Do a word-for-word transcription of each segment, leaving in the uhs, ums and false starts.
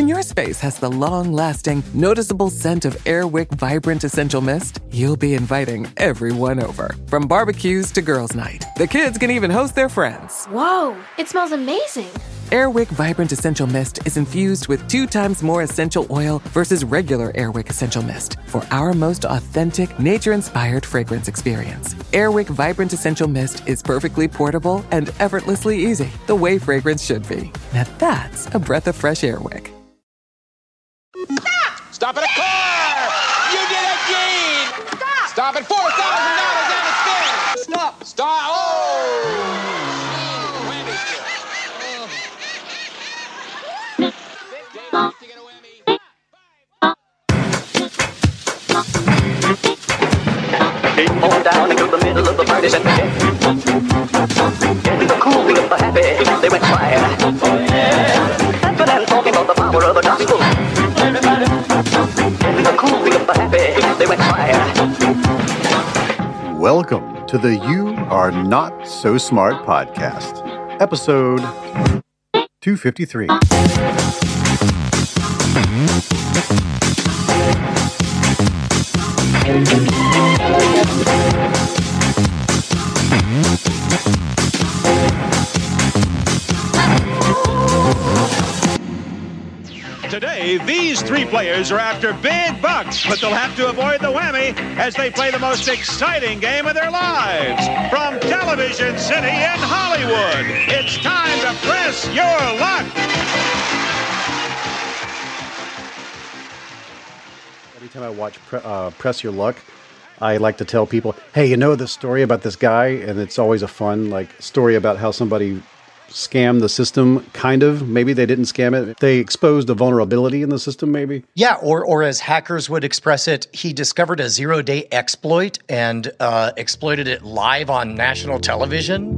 When your space has the long-lasting, noticeable scent of Airwick Vibrant Essential Mist, you'll be inviting everyone over. From barbecues to girls' night, the kids can even host their friends. Whoa, it smells amazing. Airwick Vibrant Essential Mist is infused with two times more essential oil versus regular Airwick Essential Mist for our most authentic, nature-inspired fragrance experience. Airwick Vibrant Essential Mist is perfectly portable and effortlessly easy, the way fragrance should be. Now that's a breath of fresh Airwick. Stop! Stop at a car! You did it, Gene! Stop! Stop at four thousand dollars and a spin! Stop! Stop! Oh! Whammy still. Oh. To get a whammy. Came on down into the middle of the party and in the cool of the happy, they went quiet. That's what I'm talking about, the power of the gospel. In the cool of the happy, they went quiet. Welcome to the You Are Not So Smart podcast, episode two fifty-three. Today, these three players are after big bucks, but they'll have to avoid the whammy as they play the most exciting game of their lives. From Television City in Hollywood, it's time to press your luck. Every time I watch pre- uh, Press Your Luck, I like to tell people, hey, you know this story about this guy? And it's always a fun like story about how somebody scam the system, kind of. Maybe they didn't scam it. They exposed a vulnerability in the system, maybe. Yeah, or or as hackers would express it, he discovered a zero-day exploit and uh, exploited it live on national television.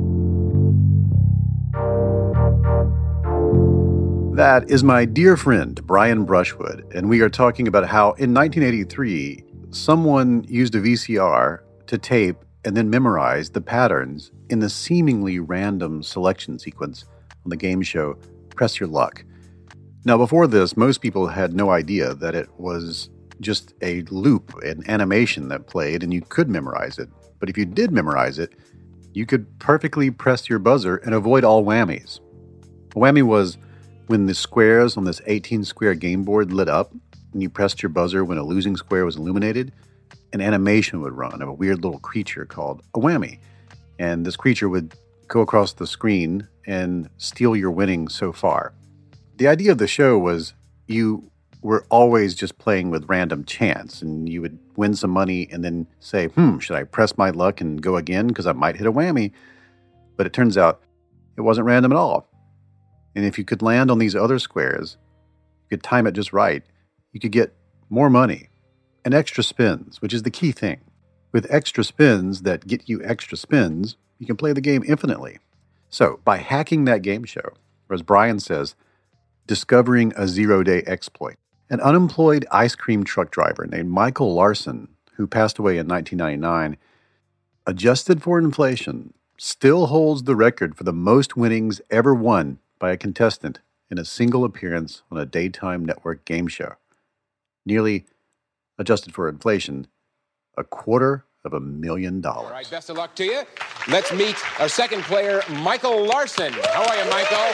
That is my dear friend, Brian Brushwood, and we are talking about how in nineteen eighty-three, someone used a V C R to tape and then memorize the patterns in the seemingly random selection sequence on the game show Press Your Luck. Now, before this, most people had no idea that it was just a loop, an animation that played, and you could memorize it. But if you did memorize it, you could perfectly press your buzzer and avoid all whammies. A whammy was when the squares on this eighteen-square game board lit up, and you pressed your buzzer when a losing square was illuminated, an animation would run of a weird little creature called a whammy. And this creature would go across the screen and steal your winnings so far. The idea of the show was you were always just playing with random chance, and you would win some money and then say, hmm, should I press my luck and go again because I might hit a whammy? But it turns out it wasn't random at all. And if you could land on these other squares, you could time it just right, you could get more money and extra spins, which is the key thing. With extra spins that get you extra spins, you can play the game infinitely. So, by hacking that game show, or as Brian says, discovering a zero-day exploit, an unemployed ice cream truck driver named Michael Larson, who passed away in nineteen ninety-nine, adjusted for inflation, still holds the record for the most winnings ever won by a contestant in a single appearance on a daytime network game show. Nearly, adjusted for inflation, a quarter of a million dollars. All right, best of luck to you. Let's meet our second player, Michael Larson. How are you, Michael?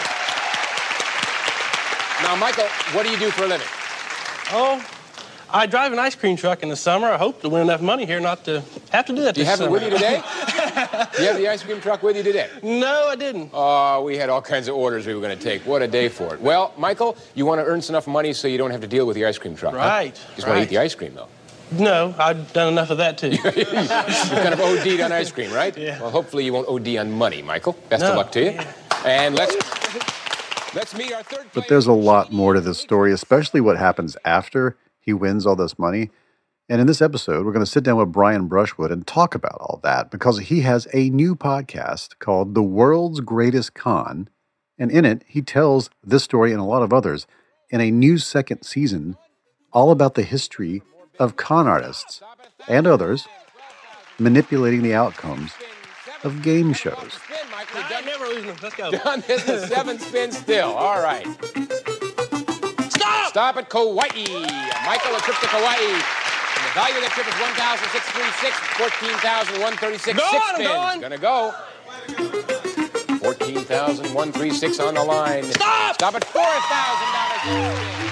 Now, Michael, what do you do for a living? Oh, I drive an ice cream truck in the summer. I hope to win enough money here not to have to do that Do you this have summer. it with you today? Do you have the ice cream truck with you today? No, I didn't. Oh, we had all kinds of orders we were going to take. What a day for it. Well, Michael, you want to earn enough money so you don't have to deal with the ice cream truck. Right. Huh? Just right. want to eat the ice cream, though. No, I've done enough of that, too. You kind of O D'd on ice cream, right? Yeah. Well, hopefully you won't O D on money, Michael. Best No. of luck to you. Yeah. And let's let's meet our third player. But there's a lot more to this story, especially what happens after he wins all this money. And in this episode, we're going to sit down with Brian Brushwood and talk about all that because he has a new podcast called The World's Greatest Con. And in it, he tells this story and a lot of others in a new second season all about the history of con artists and others manipulating the outcomes of game shows. I ain't never losing. Let's go. Done this the seventh spin still. All right. Stop! stop at Kauai. Michael, a trip to Kauai. And the value of that trip is one thousand six hundred thirty-six, fourteen thousand one hundred thirty-six. Go Six on, spins. going. Gonna go. fourteen thousand one hundred thirty-six on the line. Stop! Stop at four thousand dollars.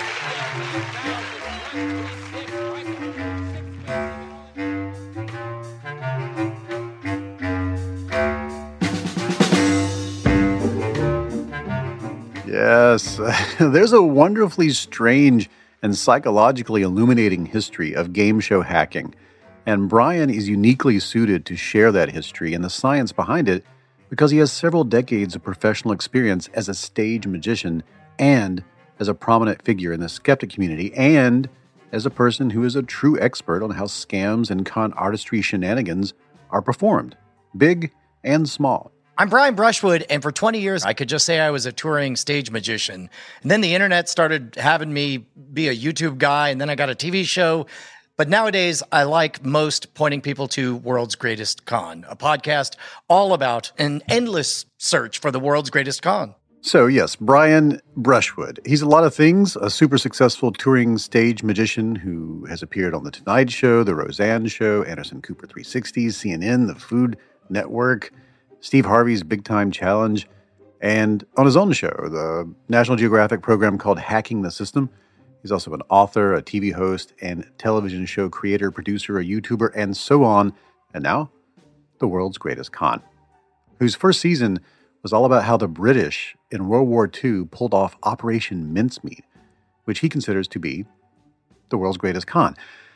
Yes, there's a wonderfully strange and psychologically illuminating history of game show hacking, and Brian is uniquely suited to share that history and the science behind it because he has several decades of professional experience as a stage magician and as a prominent figure in the skeptic community and as a person who is a true expert on how scams and con artistry shenanigans are performed, big and small. I'm Brian Brushwood, and for twenty years, I could just say I was a touring stage magician. And then the internet started having me be a YouTube guy, and then I got a T V show. But nowadays, I like most pointing people to World's Greatest Con, a podcast all about an endless search for the world's greatest con. So yes, Brian Brushwood. He's a lot of things, a super successful touring stage magician who has appeared on The Tonight Show, The Roseanne Show, Anderson Cooper three sixty, C N N, The Food Network, Steve Harvey's Big Time Challenge, and on his own show, the National Geographic program called Hacking the System. He's also an author, a T V host, and television show creator, producer, a YouTuber, and so on. And now, the world's greatest con, whose first season was all about how the British in World War Two pulled off Operation Mincemeat, which he considers to be the world's greatest con,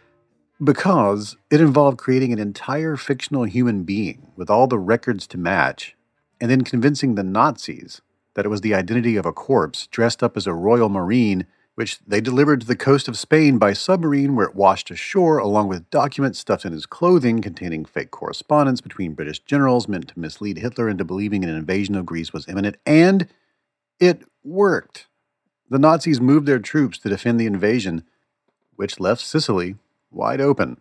because it involved creating an entire fictional human being with all the records to match, and then convincing the Nazis that it was the identity of a corpse dressed up as a Royal Marine, which they delivered to the coast of Spain by submarine, where it washed ashore along with documents stuffed in his clothing containing fake correspondence between British generals meant to mislead Hitler into believing an invasion of Greece was imminent. And it worked. The Nazis moved their troops to defend the invasion, which left Sicily wide open.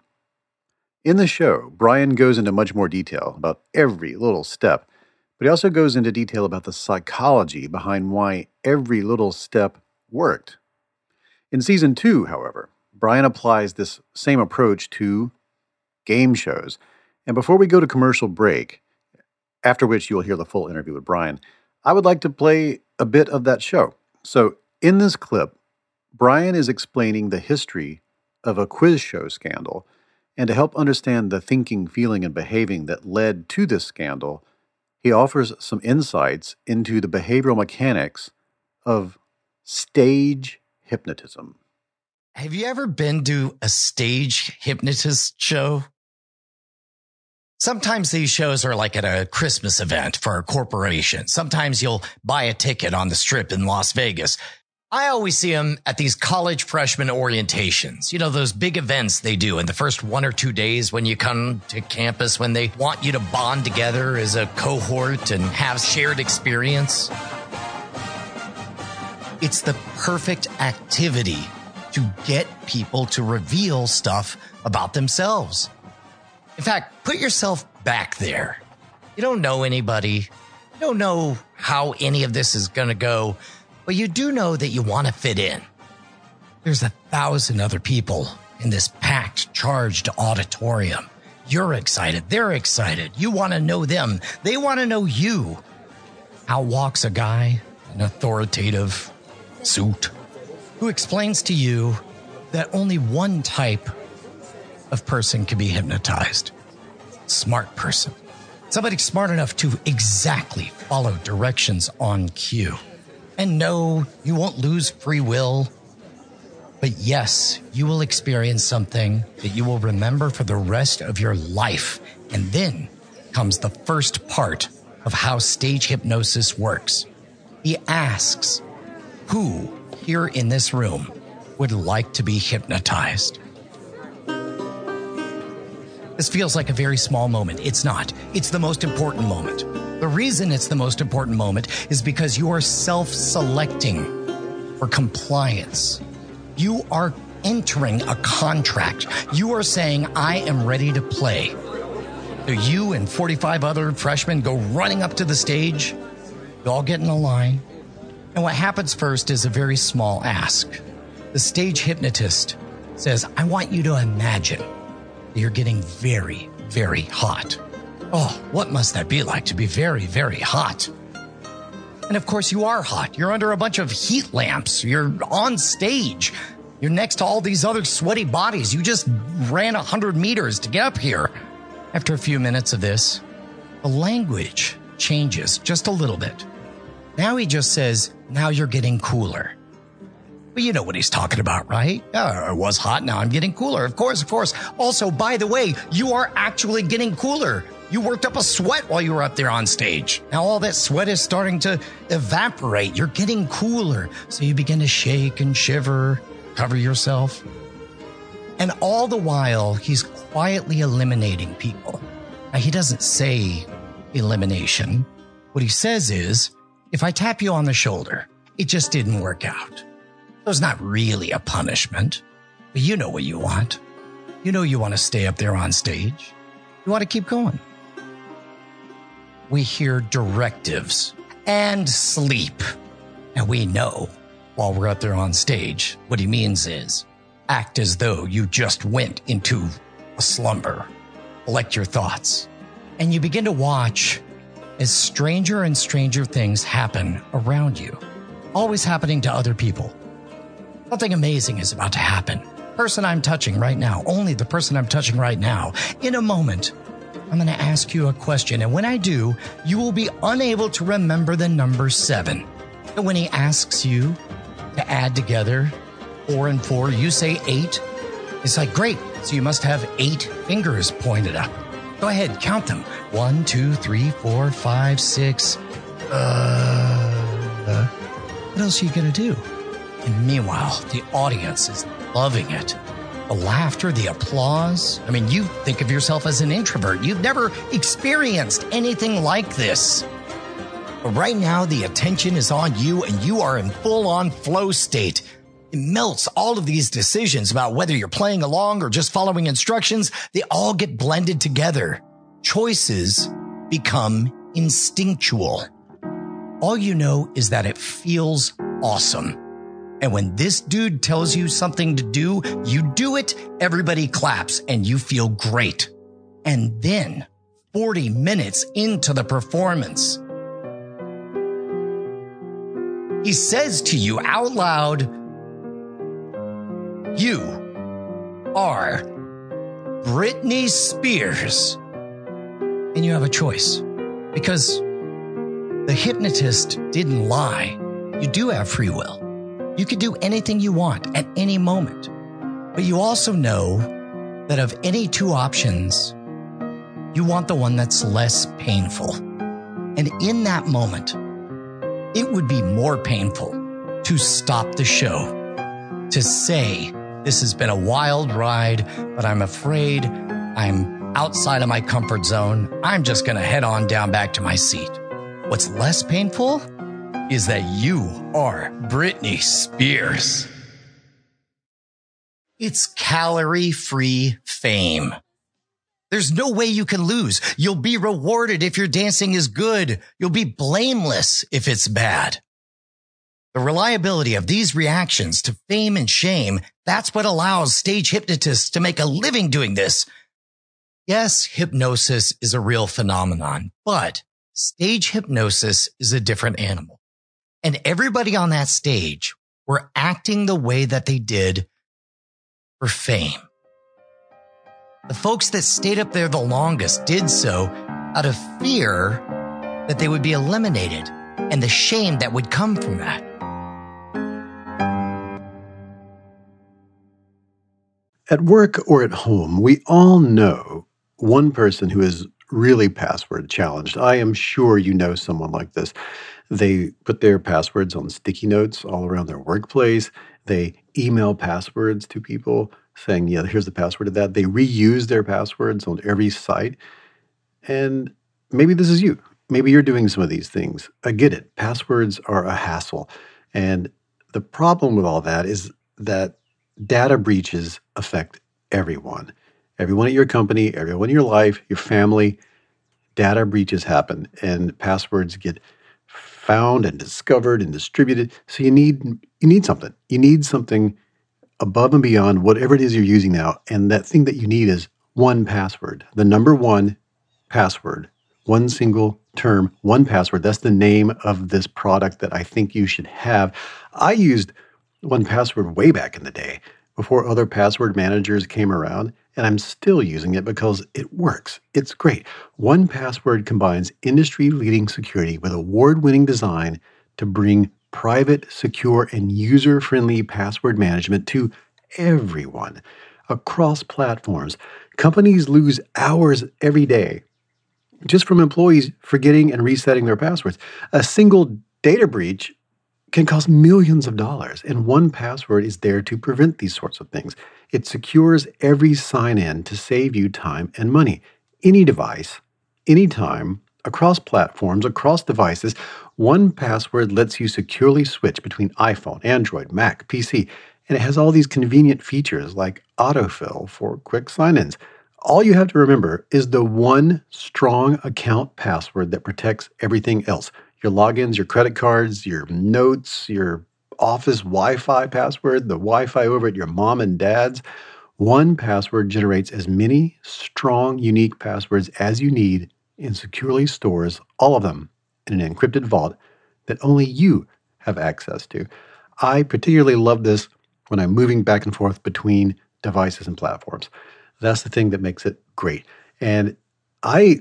In the show, Brian goes into much more detail about every little step, but he also goes into detail about the psychology behind why every little step worked. In season two, however, Brian applies this same approach to game shows. And before we go to commercial break, after which you'll hear the full interview with Brian, I would like to play a bit of that show. So in this clip, Brian is explaining the history of a quiz show scandal, and to help understand the thinking, feeling, and behaving that led to this scandal, he offers some insights into the behavioral mechanics of stage hypnotism. Have you ever been to a stage hypnotist show? Sometimes these shows are like at a Christmas event for a corporation. Sometimes you'll buy a ticket on the Strip in Las Vegas. I always see them at these college freshman orientations. You know, those big events they do in the first one or two days when you come to campus, when they want you to bond together as a cohort and have shared experience. It's the perfect activity to get people to reveal stuff about themselves. In fact, put yourself back there. You don't know anybody. You don't know how any of this is going to go. But you do know that you want to fit in. There's a thousand other people in this packed, charged auditorium. You're excited. They're excited. You want to know them. They want to know you. Out walks a guy in an authoritative suit who explains to you that only one type of person can be hypnotized. Smart person. Somebody smart enough to exactly follow directions on cue. And no, you won't lose free will. But yes, you will experience something that you will remember for the rest of your life. And then comes the first part of how stage hypnosis works. He asks, who here in this room would like to be hypnotized? This feels like a very small moment. It's not. It's the most important moment. The reason it's the most important moment is because you are self-selecting for compliance. You are entering a contract. You are saying, I am ready to play. So you and forty-five other freshmen go running up to the stage. You all get in a line. And what happens first is a very small ask. The stage hypnotist says, I want you to imagine that you're getting very, very hot. Oh, what must that be like to be very, very hot? And of course you are hot. You're under a bunch of heat lamps. You're on stage. You're next to all these other sweaty bodies. You just ran one hundred meters to get up here. After a few minutes of this, the language changes just a little bit. Now he just says, now you're getting cooler. But you know what he's talking about, right? Oh, it was hot, now I'm getting cooler. Of course, of course. Also, by the way, you are actually getting cooler. You worked up a sweat while you were up there on stage. Now all that sweat is starting to evaporate. You're getting cooler. So you begin to shake and shiver, cover yourself. And all the while, he's quietly eliminating people. Now, he doesn't say elimination. What he says is, if I tap you on the shoulder, it just didn't work out. So it's not really a punishment, but you know what you want. You know you want to stay up there on stage. You want to keep going. We hear directives and sleep. And we know while we're up there on stage, what he means is act as though you just went into a slumber. Collect your thoughts. And you begin to watch as stranger and stranger things happen around you. Always happening to other people. Something amazing is about to happen. Person I'm touching right now, only the person I'm touching right now. In a moment, I'm going to ask you a question. And when I do, you will be unable to remember the number seven. And when he asks you to add together four and four, you say eight. It's like, great. So you must have eight fingers pointed up. Go ahead, count them. One, two, three, four, five, six. Uh, uh, what else are you going to do? And meanwhile, the audience is loving it. The laughter, the applause. I mean, you think of yourself as an introvert. You've never experienced anything like this. But right now, the attention is on you and you are in full-on flow state. It melts all of these decisions about whether you're playing along or just following instructions. They all get blended together. Choices become instinctual. All you know is that it feels awesome. And when this dude tells you something to do, you do it, everybody claps, and you feel great. And then, forty minutes into the performance, he says to you out loud, you are Britney Spears. And you have a choice. Because the hypnotist didn't lie. You do have free will. You can do anything you want at any moment. But you also know that of any two options, you want the one that's less painful. And in that moment, it would be more painful to stop the show, to say, this has been a wild ride, but I'm afraid I'm outside of my comfort zone. I'm just going to head on down back to my seat. What's less painful is that you are Britney Spears. It's calorie-free fame. There's no way you can lose. You'll be rewarded if your dancing is good. You'll be blameless if it's bad. The reliability of these reactions to fame and shame, that's what allows stage hypnotists to make a living doing this. Yes, hypnosis is a real phenomenon, but stage hypnosis is a different animal. And everybody on that stage were acting the way that they did for fame. The folks that stayed up there the longest did so out of fear that they would be eliminated and the shame that would come from that. At work or at home, we all know one person who is really password challenged. I am sure you know someone like this. They put their passwords on sticky notes all around their workplace. They email passwords to people saying, yeah, here's the password of that. They reuse their passwords on every site. And maybe this is you. Maybe you're doing some of these things. I get it. Passwords are a hassle. And the problem with all that is that data breaches affect everyone. Everyone at your company, everyone in your life, your family. Data breaches happen and passwords get found and discovered and distributed. So you need you need something. You need something above and beyond whatever it is you're using now. And that thing that you need is one password, the number one password, one single term, one password. That's the name of this product that I think you should have. I used one password way back in the day before other password managers came around, and I'm still using it because it works. It's great. one password combines industry-leading security with award-winning design to bring private, secure, and user-friendly password management to everyone across platforms. Companies lose hours every day just from employees forgetting and resetting their passwords. A single data breach can cost millions of dollars, and one password is there to prevent these sorts of things. It secures every sign-in to save you time and money. Any device, anytime, across platforms, across devices, one password lets you securely switch between iPhone, Android, Mac, P C, and it has all these convenient features like autofill for quick sign-ins. All you have to remember is the one strong account password that protects everything else. Your logins, your credit cards, your notes, your office Wi-Fi password, the Wi-Fi over at your mom and dad's. One password generates as many strong, unique passwords as you need and securely stores all of them in an encrypted vault that only you have access to. I particularly love this when I'm moving back and forth between devices and platforms. That's the thing that makes it great. And I,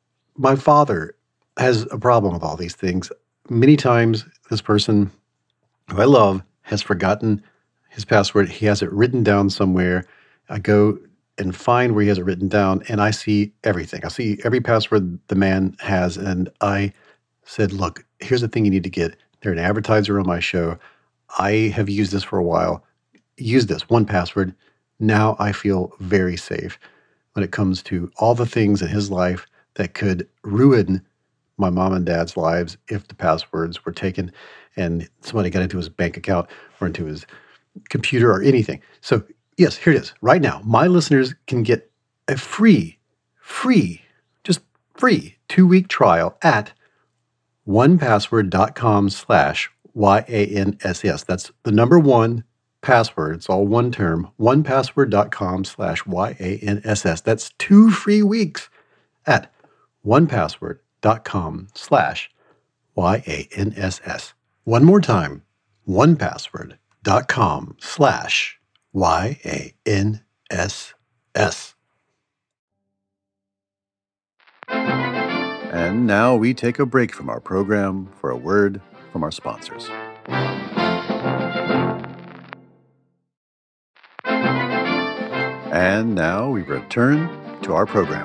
my father has a problem with all these things. Many times this person who I love has forgotten his password. He has it written down somewhere. I go and find where he has it written down, and I see everything. I see every password the man has, and I said, look, here's the thing you need to get. They're an advertiser on my show. I have used this for a while. Use this, one password. Now I feel very safe when it comes to all the things in his life that could ruin my mom and dad's lives if the passwords were taken and somebody got into his bank account or into his computer or anything. So yes, here it is. Right now, my listeners can get a free, free, just free two-week trial at onepassword.com slash Y-A-N-S-S. That's the number one password. It's all one term. onepassword.com slash Y-A-N-S-S. That's two free weeks at onepassword.com slash Y-A-N-S-S. One more time, onepassword.com slash Y A N S S. And now we take a break from our program for a word from our sponsors. And now we return to our program.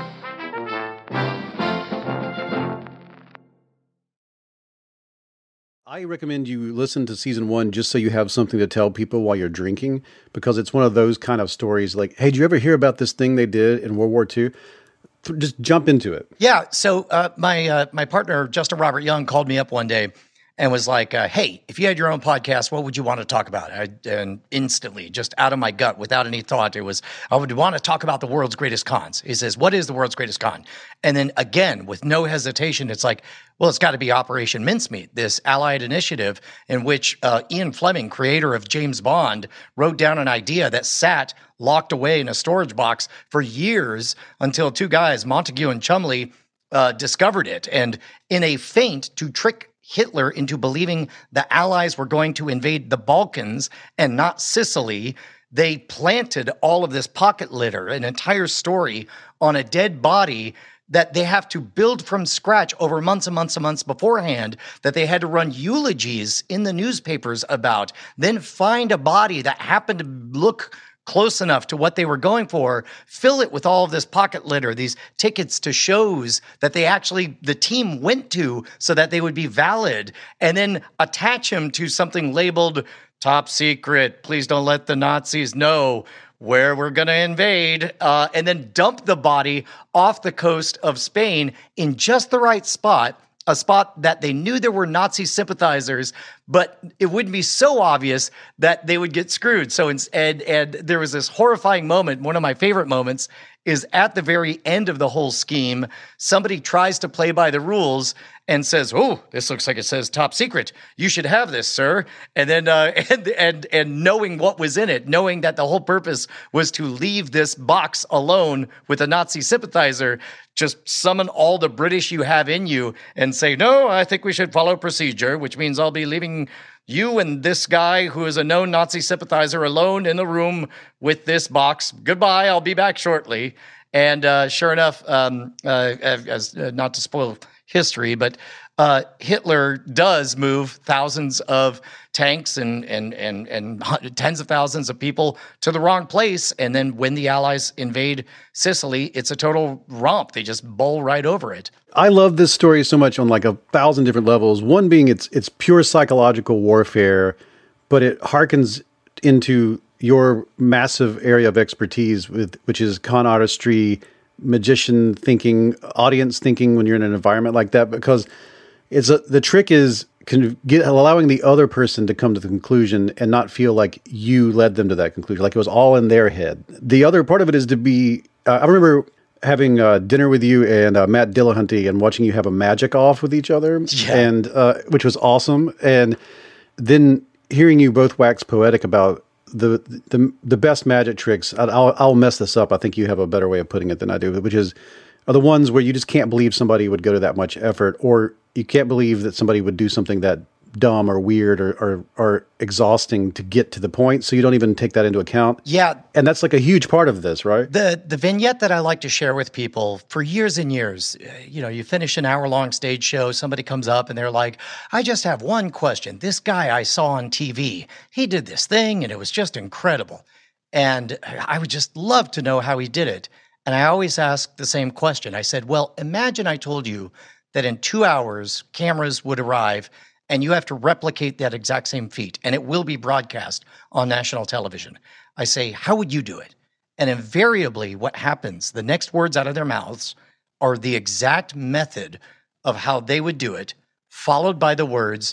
I recommend you listen to season one just so you have something to tell people while you're drinking, because it's one of those kind of stories like, hey, did you ever hear about this thing they did in World War Two? Just jump into it. Yeah. So uh, my uh, my partner, Justin Robert Young, called me up one day and was like, uh, hey, if you had your own podcast, what would you want to talk about? I, and instantly, just out of my gut, without any thought, it was, I would want to talk about the world's greatest cons. He says, what is the world's greatest con? And then again, with no hesitation, it's like, well, it's got to be Operation Mincemeat, this Allied initiative in which uh, Ian Fleming, creator of James Bond, wrote down an idea that sat locked away in a storage box for years until two guys, Montague and Chumley, uh, discovered it. And in a feint to trick Hitler into believing the Allies were going to invade the Balkans and not Sicily, they planted all of this pocket litter, an entire story on a dead body that they have to build from scratch over months and months and months beforehand, that they had to run eulogies in the newspapers about, then find a body that happened to look close enough to what they were going for, fill it with all of this pocket litter, these tickets to shows that they actually, the team went to so that they would be valid, and then attach them to something labeled top secret, please don't let the Nazis know where we're going to invade, uh, and then dump the body off the coast of Spain in just the right spot, a spot that they knew there were Nazi sympathizers, but it wouldn't be so obvious that they would get screwed. So, and, and there was this horrifying moment. One of my favorite moments is at the very end of the whole scheme. Somebody tries to play by the rules, and says, "Oh, this looks like it says top secret. You should have this, sir." And then, uh, and, and, and knowing what was in it, knowing that the whole purpose was to leave this box alone with a Nazi sympathizer, just summon all the British you have in you and say, "No, I think we should follow procedure," which means I'll be leaving you and this guy who is a known Nazi sympathizer alone in the room with this box. Goodbye. I'll be back shortly. And uh, sure enough, um, uh, as uh, not to spoil history, but uh, Hitler does move thousands of tanks and and and and tens of thousands of people to the wrong place. And then when the Allies invade Sicily, it's a total romp. They just bowl right over it. I love this story so much on like a thousand different levels. One being it's it's pure psychological warfare, but it harkens into your massive area of expertise, with which is con artistry, magician thinking, audience thinking when you're in an environment like that, because it's a, the trick is can get allowing the other person to come to the conclusion and not feel like you led them to that conclusion, like it was all in their head. The other part of it is to be, uh, I remember having uh, dinner with you and uh, Matt Dillahunty and watching you have a magic off with each other, yeah. and uh, which was awesome. And then hearing you both wax poetic about the the the best magic tricks. I'll I'll mess this up. I think you have a better way of putting it than I do, which is are the ones where you just can't believe somebody would go to that much effort, or you can't believe that somebody would do something that dumb or weird or, or or exhausting to get to the point. So you don't even take that into account. Yeah. And that's like a huge part of this, right? The the vignette that I like to share with people for years and years, you know, you finish an hour long stage show, somebody comes up and they're like, "I just have one question. This guy I saw on T V, he did this thing and it was just incredible. And I would just love to know how he did it." And I always ask the same question. I said, "Well, imagine I told you that in two hours, cameras would arrive and you have to replicate that exact same feat, and it will be broadcast on national television." I say, "How would you do it?" And invariably what happens, the next words out of their mouths are the exact method of how they would do it, followed by the words,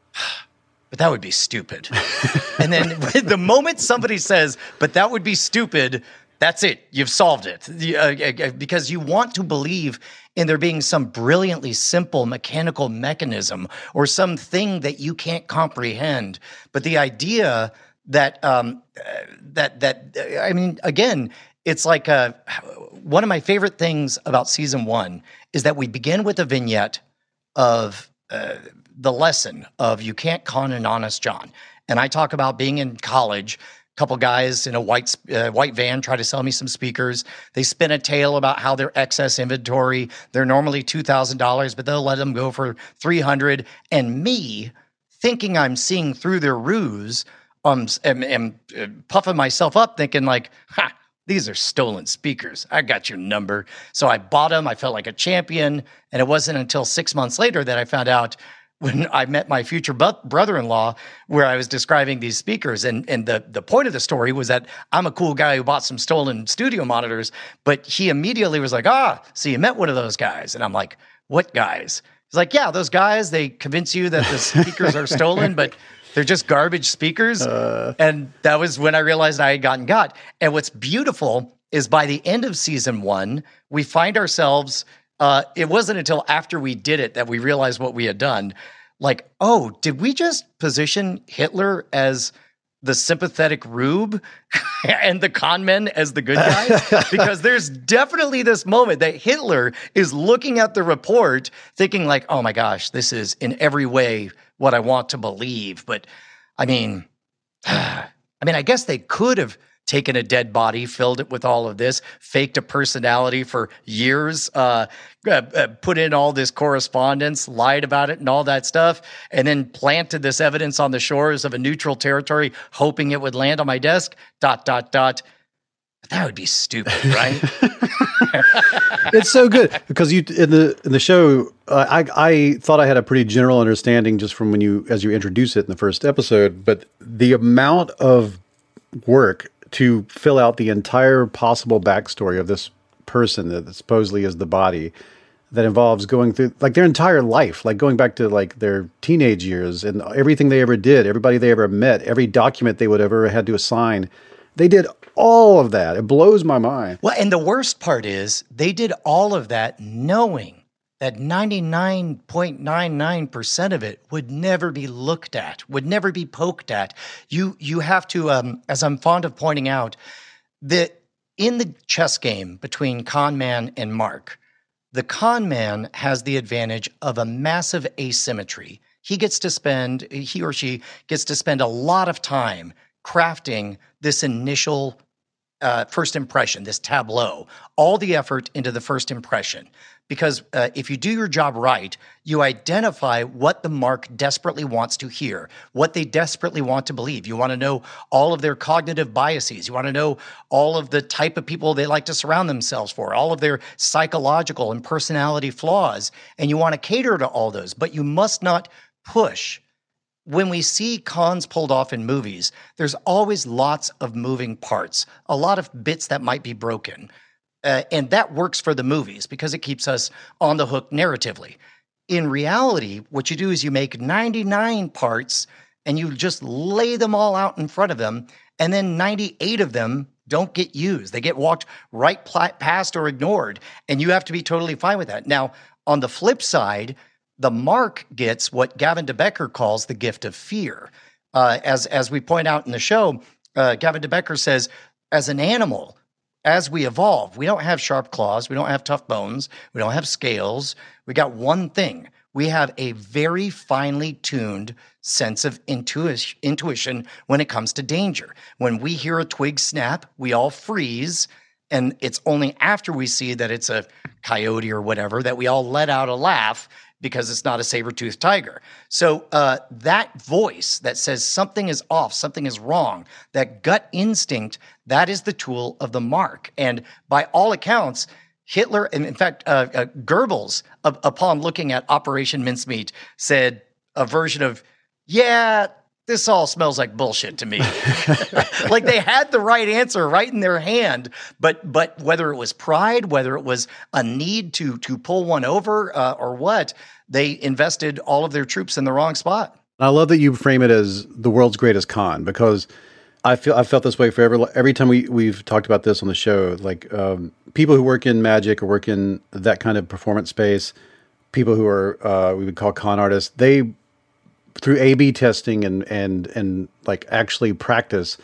"But that would be stupid." And then the moment somebody says, "But that would be stupid," that's it. You've solved it. Uh, because you want to believe in there being some brilliantly simple mechanical mechanism or something that you can't comprehend. But the idea that, um, that, that I mean, again, it's like a, one of my favorite things about season one is that we begin with a vignette of uh, the lesson of you can't con an honest John. And I talk about being in college. Couple guys in a white uh, white van try to sell me some speakers. They spin a tale about how they're excess inventory. They're normally two thousand dollars, but they'll let them go for three hundred dollars. And me, thinking I'm seeing through their ruse, um, am, am uh, puffing myself up thinking like, ha, these are stolen speakers. I got your number. So I bought them. I felt like a champion. And it wasn't until six months later that I found out, when I met my future brother-in-law, where I was describing these speakers. And, and the, the point of the story was that I'm a cool guy who bought some stolen studio monitors, but he immediately was like, "Ah, so you met one of those guys." And I'm like, "What guys?" He's like, "Yeah, those guys, they convince you that the speakers are stolen, but they're just garbage speakers." Uh. And that was when I realized I had gotten got. And what's beautiful is by the end of season one, we find ourselves Uh, it wasn't until after we did it that we realized what we had done. Like, oh, did we just position Hitler as the sympathetic rube and the con men as the good guys? Because there's definitely this moment that Hitler is looking at the report thinking like, "Oh my gosh, this is in every way what I want to believe." But I mean, I mean, I guess they could have taken a dead body, filled it with all of this, faked a personality for years, uh, uh, put in all this correspondence, lied about it and all that stuff, and then planted this evidence on the shores of a neutral territory, hoping it would land on my desk, dot, dot, dot. But that would be stupid, right? It's so good because you in the in the show, uh, I I thought I had a pretty general understanding just from when you as you introduce it in the first episode, but the amount of work to fill out the entire possible backstory of this person that supposedly is the body, that involves going through like their entire life, like going back to like their teenage years and everything they ever did, everybody they ever met, every document they would have ever had to assign. They did all of that. It blows my mind. Well, and the worst part is they did all of that knowing that ninety-nine point nine nine percent of it would never be looked at, would never be poked at. You you have to, um, as I'm fond of pointing out, that in the chess game between con man and Mark, the con man has the advantage of a massive asymmetry. He gets to spend, he or she gets to spend a lot of time crafting this initial uh, first impression, this tableau, all the effort into the first impression. Because uh, if you do your job right, you identify what the Mark desperately wants to hear, what they desperately want to believe. You want to know all of their cognitive biases. You want to know all of the type of people they like to surround themselves for, all of their psychological and personality flaws. And you want to cater to all those, but you must not push. When we see cons pulled off in movies, there's always lots of moving parts, a lot of bits that might be broken. Uh, and that works for the movies because it keeps us on the hook narratively. In reality, what you do is you make ninety-nine parts and you just lay them all out in front of them, and then ninety-eight of them don't get used. They get walked right pl- past or ignored, and you have to be totally fine with that. Now, on the flip side, the Mark gets what Gavin de Becker calls the gift of fear. Uh, as, as we point out in the show, uh, Gavin de Becker says, as an animal, as we evolve, we don't have sharp claws, we don't have tough bones, we don't have scales. We got one thing. We have a very finely tuned sense of intu- intuition when it comes to danger. When we hear a twig snap, we all freeze, and it's only after we see that it's a coyote or whatever that we all let out a laugh because it's not a saber-toothed tiger. So uh, that voice that says something is off, something is wrong, that gut instinct, that is the tool of the Mark. And by all accounts, Hitler, and in fact, uh, uh, Goebbels, uh, upon looking at Operation Mincemeat, said a version of, yeah, this all smells like bullshit to me. Like they had the right answer right in their hand, but but whether it was pride, whether it was a need to to pull one over uh, or what, they invested all of their troops in the wrong spot. I love that you frame it as the world's greatest con, because I feel I felt this way for every every time we we've talked about this on the show. Like um, people who work in magic or work in that kind of performance space, people who are uh, we would call con artists, they through A B testing and and and like actually practice,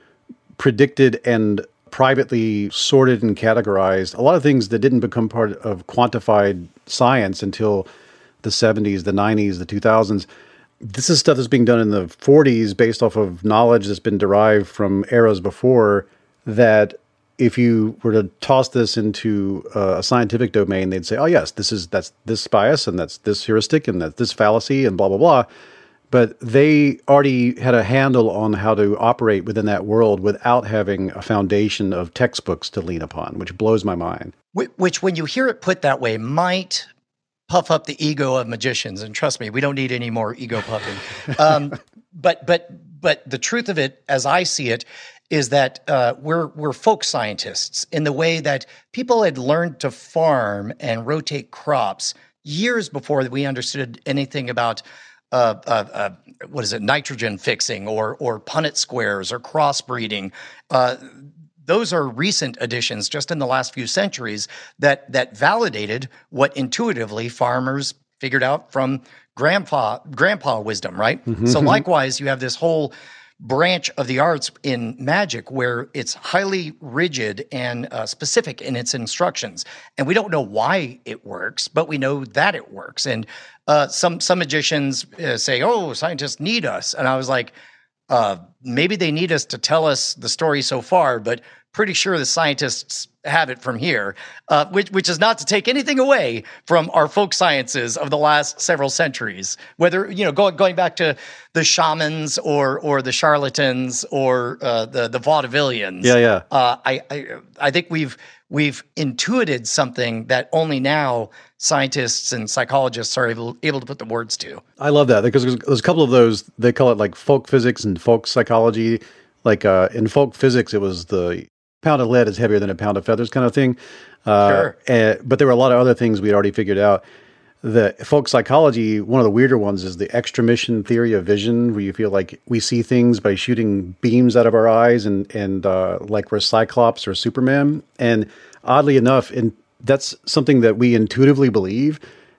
predicted and privately sorted and categorized a lot of things that didn't become part of quantified science until the seventies, the nineties, the two thousands. This is stuff that's being done in the forties based off of knowledge that's been derived from eras before, that if you were to toss this into uh, a scientific domain, they'd say, oh yes, this is that's this bias and that's this heuristic and that's this fallacy and blah, blah, blah. But they already had a handle on how to operate within that world without having a foundation of textbooks to lean upon, which blows my mind. Which, when you hear it put that way, might puff up the ego of magicians. And trust me, we don't need any more ego puffing. Um, but but but the truth of it, as I see it, is that uh, we're we're folk scientists in the way that people had learned to farm and rotate crops years before we understood anything about Uh, uh, uh, what is it, nitrogen fixing or or Punnett squares or crossbreeding. Uh, those are recent additions just in the last few centuries that that validated what intuitively farmers figured out from grandpa grandpa wisdom, right? Mm-hmm. So likewise, you have this whole branch of the arts in magic where it's highly rigid and uh, specific in its instructions. And we don't know why it works, but we know that it works. And uh, some some magicians uh, say, oh, scientists need us. And I was like, uh, maybe they need us to tell us the story so far, but pretty sure the scientists have it from here, uh, which which is not to take anything away from our folk sciences of the last several centuries. Whether, you know, going going back to the shamans or or the charlatans or uh, the the vaudevillians. Yeah, yeah. Uh, I, I I think we've we've intuited something that only now scientists and psychologists are able able to put the words to. I love that because there's, there's a couple of those. They call it like folk physics and folk psychology. Like uh, in folk physics, it was the pound of lead is heavier than a pound of feathers kind of thing. Uh, sure. And, but there were a lot of other things we'd already figured out. The folk psychology, one of the weirder ones is the extramission theory of vision, where you feel like we see things by shooting beams out of our eyes and, and uh, like we're Cyclops or Superman. And oddly enough, in, that's something that we intuitively believe.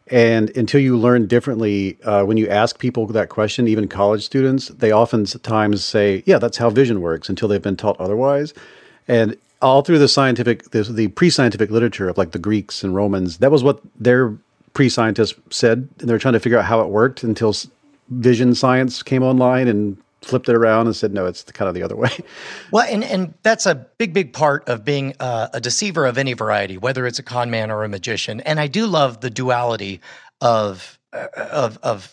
And until you learn differently, uh, when you ask people that question, even college students, they oftentimes say, yeah, that's how vision works, until they've been taught otherwise. And all through the scientific, the, the pre-scientific literature of like the Greeks and Romans, that was what their pre-scientists said. And they're trying to figure out how it worked until vision science came online and flipped it around and said, no, it's kind of the other way. Well, and, and that's a big, big part of being uh, a deceiver of any variety, whether it's a con man or a magician. And I do love the duality of, uh, of, of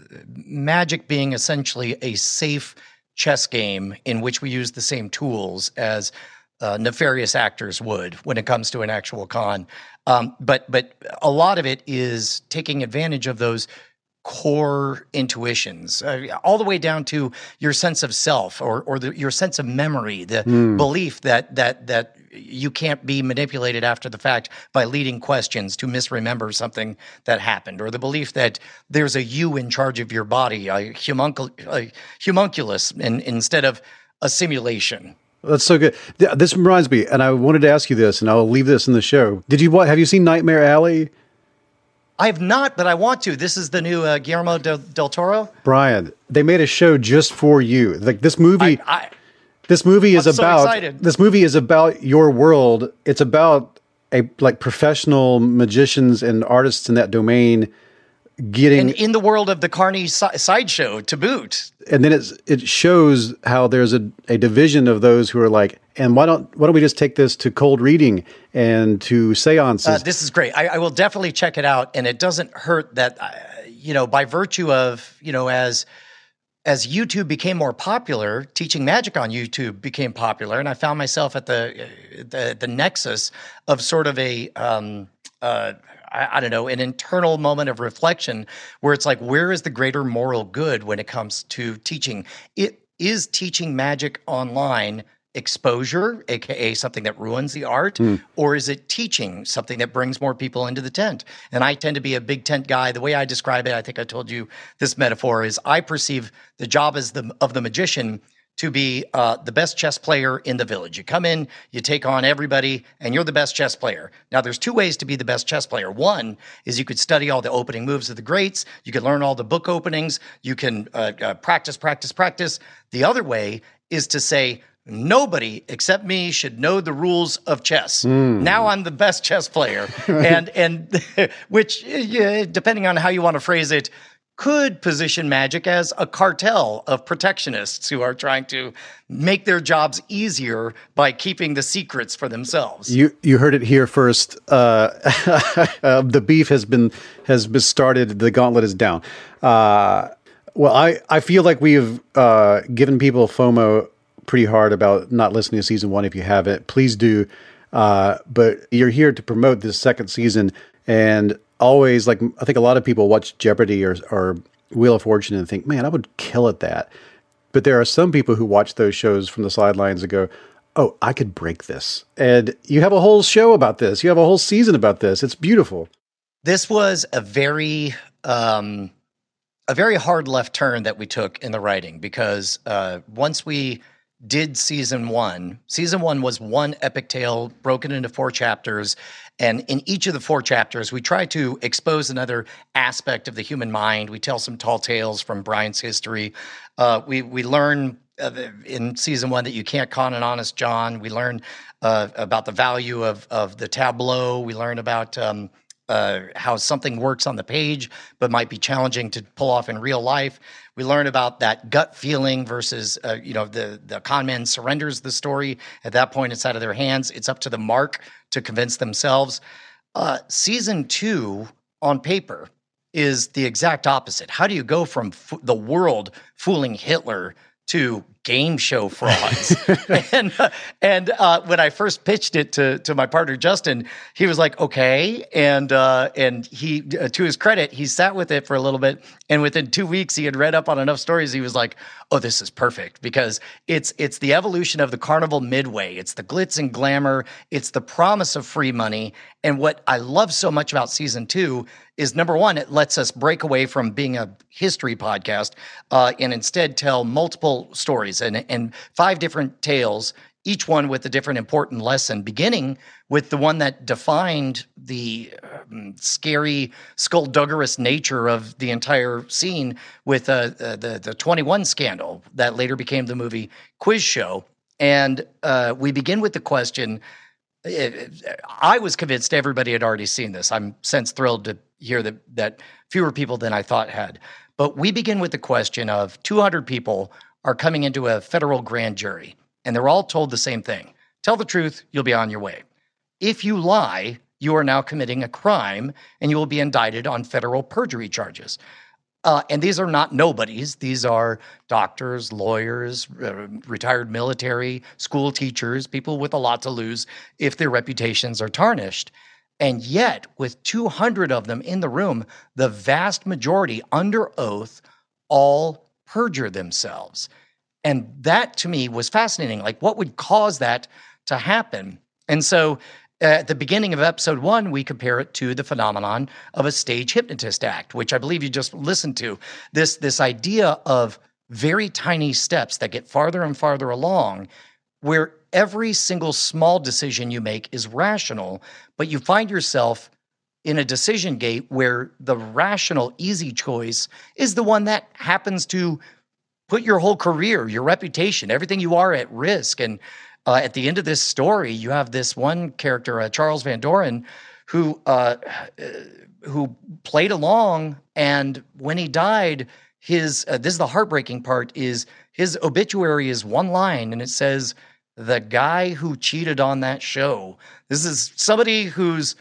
magic being essentially a safe chess game in which we use the same tools as uh, nefarious actors would when it comes to an actual con. Um, but, but a lot of it is taking advantage of those core intuitions, uh, all the way down to your sense of self or or the, your sense of memory, the mm. belief that that that you can't be manipulated after the fact by leading questions to misremember something that happened, or the belief that there's a you in charge of your body, a, homuncul- a homunculus, in, instead of a simulation. That's so good. This reminds me, and I wanted to ask you this, and I'll leave this in the show. Did you have you seen Nightmare Alley? I have not, but I want to. This is the new uh, Guillermo del, del Toro. Brian, they made a show just for you. Like this movie, I, I, this movie is I'm so about excited. This movie is about your world. It's about a like professional magicians and artists in that domain getting and in the world of the Carney si- sideshow to boot. And then it's it shows how there's a, a division of those who are like, and why don't why don't we just take this to cold reading and to seances? Uh, this is great. I, I will definitely check it out, and it doesn't hurt that uh, you know, by virtue of, you know, as as YouTube became more popular, teaching magic on YouTube became popular, and I found myself at the the, the nexus of sort of a um, uh, I, I don't know, an internal moment of reflection where it's like, where is the greater moral good when it comes to teaching? It is teaching magic online exposure, aka something that ruins the art, mm. or is it teaching something that brings more people into the tent? And I tend to be a big tent guy. The way I describe it, I think I told you this metaphor, is I perceive the job as the of the magician to be uh, the best chess player in the village. You come in, you take on everybody, and you're the best chess player. Now, there's two ways to be the best chess player. One is you could study all the opening moves of the greats. You could learn all the book openings. You can uh, uh, practice, practice, practice. The other way is to say, nobody except me should know the rules of chess. Mm. Now I'm the best chess player. and and which, yeah, depending on how you want to phrase it, could position magic as a cartel of protectionists who are trying to make their jobs easier by keeping the secrets for themselves. You you heard it here first. Uh, uh, the beef has been has been started. The gauntlet is down. Uh, well, I, I feel like we have uh, given people FOMO pretty hard about not listening to season one. If you haven't, please do. Uh, but you're here to promote this second season, and always, like, I think a lot of people watch Jeopardy or, or Wheel of Fortune and think, man, I would kill at that. But there are some people who watch those shows from the sidelines and go, oh, I could break this. And you have a whole show about this. You have a whole season about this. It's beautiful. This was a very, um, a very hard left turn that we took in the writing, because uh, once we did season one, season one was one epic tale broken into four chapters. And in each of the four chapters, we try to expose another aspect of the human mind. We tell some tall tales from Brian's history. Uh, we we learn uh, in season one that you can't con an honest John. We learn uh, about the value of of the tableau. We learn about um, uh, how something works on the page, but might be challenging to pull off in real life. We learn about that gut feeling versus, uh, you know, the, the con man surrenders the story. At that point, it's out of their hands. It's up to the mark to convince themselves. Uh, season two, on paper, is the exact opposite. How do you go from f- the world fooling Hitler to game show frauds? and uh, and uh, when I first pitched it to to my partner Justin, he was like, "Okay," and uh, and he, uh, to his credit, he sat with it for a little bit, and within two weeks, he had read up on enough stories. He was like, "Oh, this is perfect," because it's it's the evolution of the carnival midway. It's the glitz and glamour. It's the promise of free money. And what I love so much about season two is, number one, it lets us break away from being a history podcast uh, and instead tell multiple stories and, and five different tales each one with a different important lesson, beginning with the one that defined the um, scary, skullduggerous nature of the entire scene with uh, uh, the, the twenty-one scandal that later became the movie Quiz Show. And uh, we begin with the question, I was convinced everybody had already seen this. I'm since thrilled to hear that, that fewer people than I thought had. But we begin with the question of two hundred people are coming into a federal grand jury, and they're all told the same thing. Tell the truth, you'll be on your way. If you lie, you are now committing a crime, and you will be indicted on federal perjury charges. Uh, and these are not nobodies. These are doctors, lawyers, uh, retired military, school teachers, people with a lot to lose if their reputations are tarnished. And yet, with two hundred of them in the room, the vast majority under oath all perjure themselves. And that to me was fascinating. Like, what would cause that to happen? And so at the beginning of episode one, we compare it to the phenomenon of a stage hypnotist act, which I believe you just listened to. This, this idea of very tiny steps that get farther and farther along, where every single small decision you make is rational, but you find yourself in a decision gate where the rational, easy choice is the one that happens to put your whole career, your reputation, everything you are at risk. And uh, at the end of this story, you have this one character, uh, Charles Van Doren, who uh, who played along, and when he died, his uh, this is the heartbreaking part, is his obituary is one line, and it says, "The guy who cheated on that show." This is somebody whose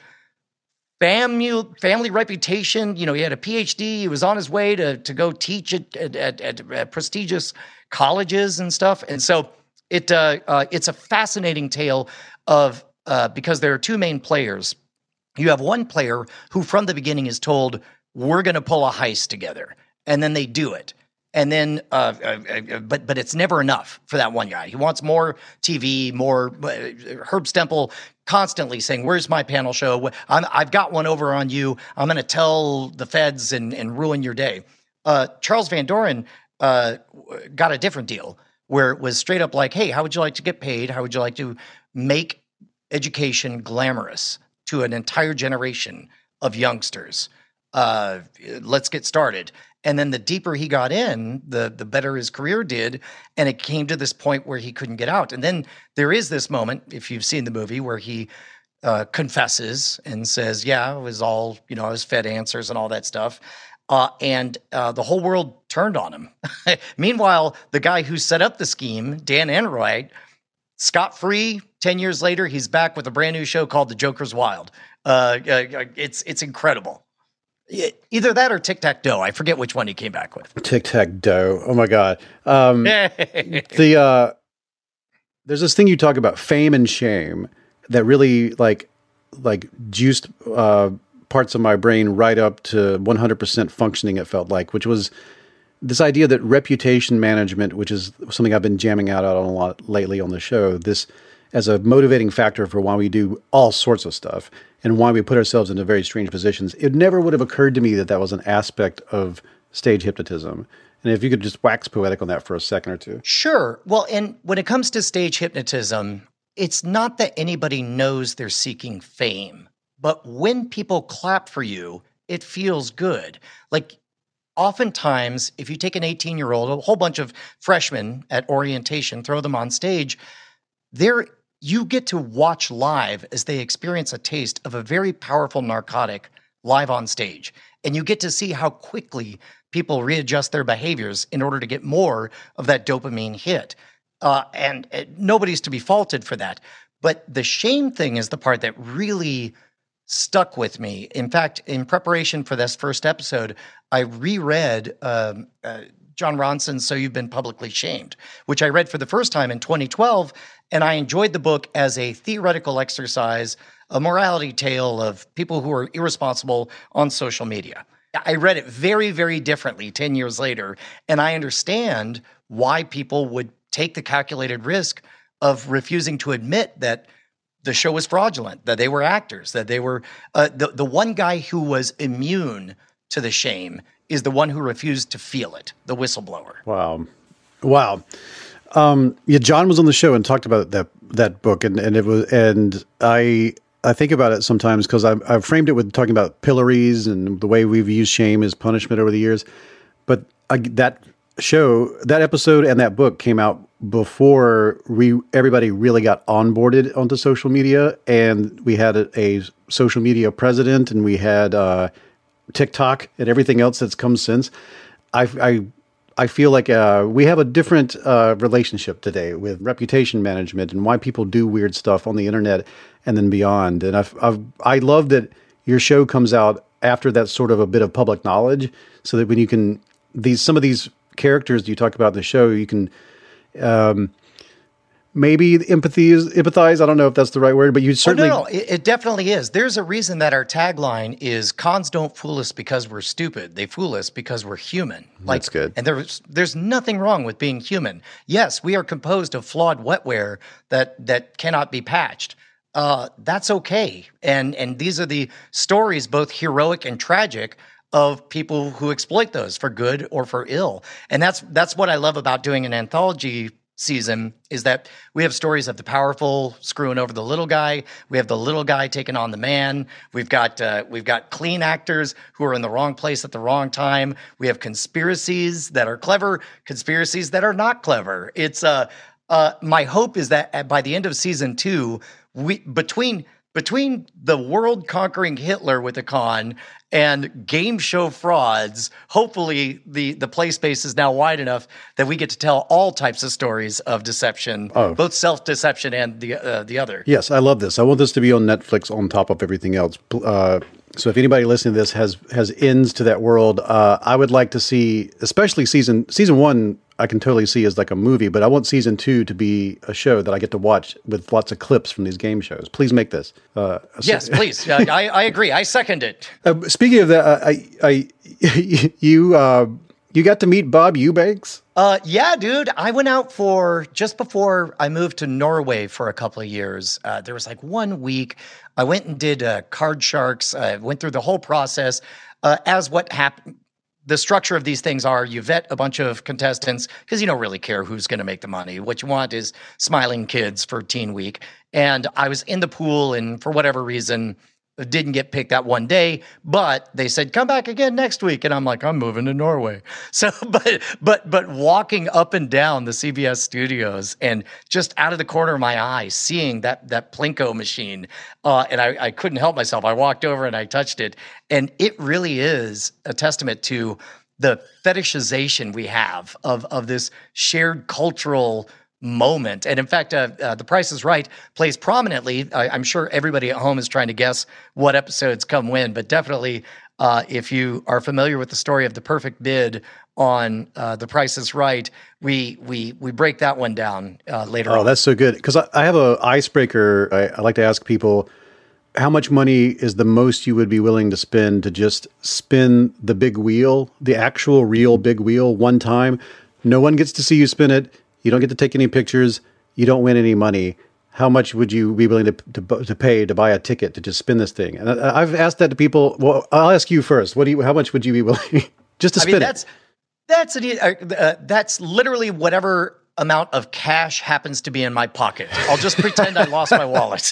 family family reputation, you know, he had a P H D, he was on his way to to go teach at at, at, at prestigious colleges and stuff, and so it uh, uh, it's a fascinating tale of uh, because there are two main players. You have one player who, from the beginning, is told, "We're going to pull a heist together," and then they do it. And then, uh, uh, but but it's never enough for that one guy. He wants more T V, more. Uh, Herb Stempel constantly saying, "Where's my panel show? I'm, I've got one over on you. I'm going to tell the feds and, and ruin your day." Uh, Charles Van Doren uh, got a different deal where it was straight up like, "Hey, how would you like to get paid? How would you like to make education glamorous to an entire generation of youngsters? Uh, let's get started." And then the deeper he got in, the the better his career did. And it came to this point where he couldn't get out. And then there is this moment, if you've seen the movie, where he uh, confesses and says, yeah, it was all, you know, I was fed answers and all that stuff. Uh, and uh, the whole world turned on him. Meanwhile, the guy who set up the scheme, Dan Enright, scot-free, ten years later, he's back with a brand new show called The Joker's Wild. Uh, uh, it's it's incredible. Either that or Tic-Tac-Doe. I forget which one he came back with. Tic-Tac-Doe. Oh, my God. Um, the uh, there's this thing you talk about, fame and shame, that really, like, like juiced uh, parts of my brain right up to one hundred percent functioning, it felt like, which was this idea that reputation management, which is something I've been jamming out on a lot lately on the show, this as a motivating factor for why we do all sorts of stuff and why we put ourselves into very strange positions. It never would have occurred to me that that was an aspect of stage hypnotism. And if you could just wax poetic on that for a second or two. Sure. Well, and when it comes to stage hypnotism, it's not that anybody knows they're seeking fame, but when people clap for you, it feels good. Like, oftentimes, if you take an eighteen-year-old, a whole bunch of freshmen at orientation, throw them on stage, they're you get to watch live as they experience a taste of a very powerful narcotic live on stage. And you get to see how quickly people readjust their behaviors in order to get more of that dopamine hit. Uh, and uh, nobody's to be faulted for that. But the shame thing is the part that really stuck with me. In fact, in preparation for this first episode, I reread um, uh, John Ronson's So You've Been Publicly Shamed, which I read for the first time in twenty twelve, and I enjoyed the book as a theoretical exercise, a morality tale of people who are irresponsible on social media. I read it very, very differently ten years later, and I understand why people would take the calculated risk of refusing to admit that the show was fraudulent, that they were actors, that they were uh, the, the one guy who was immune to the shame is the one who refused to feel it, the whistleblower. Wow. Wow. Um, yeah, John was on the show and talked about that that book, and, and it was, and I I think about it sometimes because I've, I've framed it with talking about pillories and the way we've used shame as punishment over the years. But I, that show, that episode, and that book came out before we everybody really got onboarded onto social media, and we had a, a social media president, and we had uh, TikTok and everything else that's come since. I I, I feel like uh, we have a different uh, relationship today with reputation management and why people do weird stuff on the internet and then beyond. And I've, I've I love that your show comes out after that sort of a bit of public knowledge, so that when you can these some of these characters you talk about in the show, you can. Um, maybe empathize, empathize. I don't know if that's the right word, but you certainly. Oh, no, no, it, it definitely is. There's a reason that our tagline is "Cons don't fool us because we're stupid; they fool us because we're human." Like, that's good. And there's there's nothing wrong with being human. Yes, we are composed of flawed wetware that that cannot be patched. Uh, that's okay. And and these are the stories, both heroic and tragic, of people who exploit those for good or for ill. And that's that's what I love about doing an anthology season, is that we have stories of the powerful screwing over the little guy. We have the little guy taking on the man. We've got uh, we've got clean actors who are in the wrong place at the wrong time. We have conspiracies that are clever, conspiracies that are not clever. It's uh, uh my hope is that by the end of season two, we between Between the world-conquering Hitler with a con and game show frauds, hopefully the, the play space is now wide enough that we get to tell all types of stories of deception, oh. both self-deception and the uh, the other. Yes, I love this. I want this to be on Netflix on top of everything else. Uh, so if anybody listening to this has has ends to that world, uh, I would like to see, especially season season one, I can totally see as like a movie, but I want season two to be a show that I get to watch with lots of clips from these game shows. Please make this. Uh, yes, so, please. uh, I, I agree. I second it. Uh, speaking of that, uh, I, I, you, uh, you got to meet Bob Eubanks? Uh, yeah, dude. I went out for just before I moved to Norway for a couple of years. Uh, there was like one week. I went and did uh, Card Sharks. I uh, went through the whole process uh, as what happened. The structure of these things are you vet a bunch of contestants because you don't really care who's going to make the money. What you want is smiling kids for Teen Week. And I was in the pool and for whatever reason, didn't get picked that one day, but they said, come back again next week. And I'm like, I'm moving to Norway. So, but, but, but walking up and down the C B S studios and just out of the corner of my eye, seeing that, that Plinko machine. Uh, and I, I couldn't help myself. I walked over and I touched it. And it really is a testament to the fetishization we have of, of this shared cultural moment. And in fact, uh, uh, The Price is Right plays prominently. I, I'm sure everybody at home is trying to guess what episodes come when, but definitely uh, if you are familiar with the story of The Perfect Bid on uh, The Price is Right, we we we break that one down uh, later oh, on. That's so good. Because I, I have a icebreaker. I, I like to ask people, how much money is the most you would be willing to spend to just spin the big wheel, the actual real big wheel one time? No one gets to see you spin it. You don't get to take any pictures. You don't win any money. How much would you be willing to to, to pay to buy a ticket to just spin this thing? And I, I've asked that to people. Well, I'll ask you first. What do you? How much would you be willing just to I spin mean, that's, it? That's an, uh, that's literally whatever amount of cash happens to be in my pocket. I'll just pretend I lost my wallet.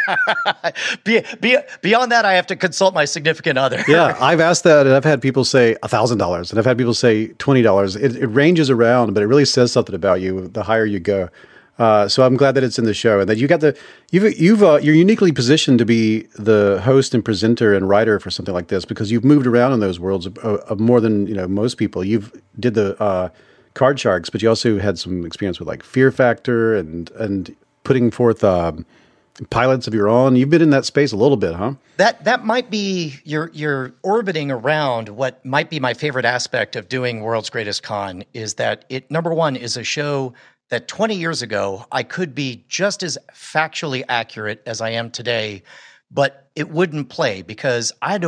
be, be, beyond that, I have to consult my significant other. Yeah, I've asked that, and I've had people say one thousand dollars, and I've had people say twenty dollars. It, it ranges around, but it really says something about you the higher you go. Uh, so I'm glad that it's in the show, and that you got the you've you've uh, you're uniquely positioned to be the host and presenter and writer for something like this, because you've moved around in those worlds of, of more than you know most people. You've did the uh, Card Sharks, but you also had some experience with like Fear Factor and and putting forth um, pilots of your own. You've been in that space a little bit, huh? That that might be you're you're orbiting around what might be my favorite aspect of doing World's Greatest Con is that it number one is a show that twenty years ago I could be just as factually accurate as I am today, but it wouldn't play because I don't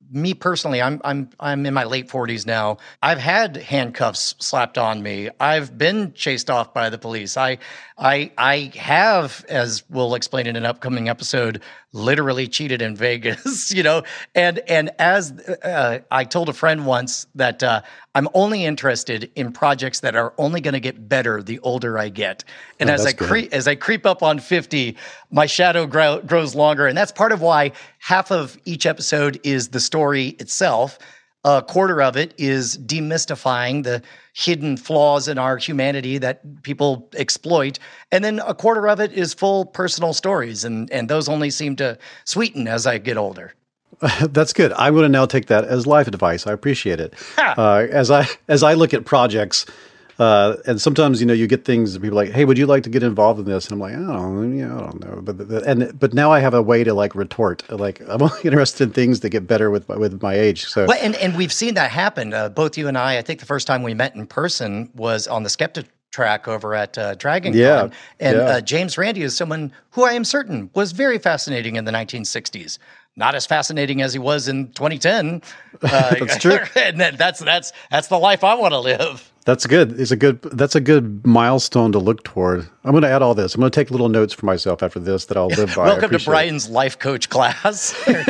me personally, I'm I'm I'm in my late forties now. I've had handcuffs slapped on me. I've been chased off by the police. I I I have, as we'll explain in an upcoming episode, literally cheated in Vegas, you know. And and as uh, I told a friend once that uh, I'm only interested in projects that are only going to get better the older I get. And Oh, as I that's good. creep as I creep up on fifty, my shadow grow, grows longer, and that's part of why half of each episode is the story itself. A quarter of it is demystifying the hidden flaws in our humanity that people exploit. And then a quarter of it is full personal stories. And, and those only seem to sweeten as I get older. That's good. I'm going to now take that as life advice. I appreciate it. Ha! Uh, as I as I look at projects, uh, and sometimes you know you get things that people are like, hey, would you like to get involved in this? And I'm like, I don't, know, yeah, I don't know. But but- and but now I have a way to like retort. Like I'm only interested in things that get better with my, with my age. So Well, and, and we've seen that happen. Uh, both you and I, I think the first time we met in person was on the Skeptic track over at uh, Dragon Con. Yeah, And yeah. Uh, James Randi is someone who I am certain was very fascinating in the nineteen sixties. Not as fascinating as he was in twenty ten. Uh, That's true. And that- that's that's that's the life I want to live. That's good. It's a good. That's a good milestone to look toward. I'm going to add all this. I'm going to take little notes for myself after this that I'll live by. I Welcome to appreciate it. Brian's life coach class.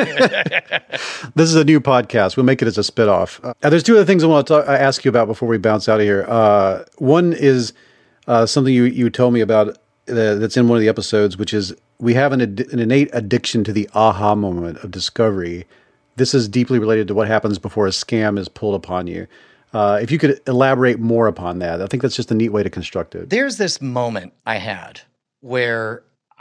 This is a new podcast. We'll make it as a spinoff. Uh, there's two other things I want to talk, uh, ask you about before we bounce out of here. Uh, one is uh, something you, you told me about uh, that's in one of the episodes, which is we have an, ad- an innate addiction to the aha moment of discovery. This is deeply related to what happens before a scam is pulled upon you. Uh, if you could elaborate more upon that, I think that's just a neat way to construct it. There's this moment I had where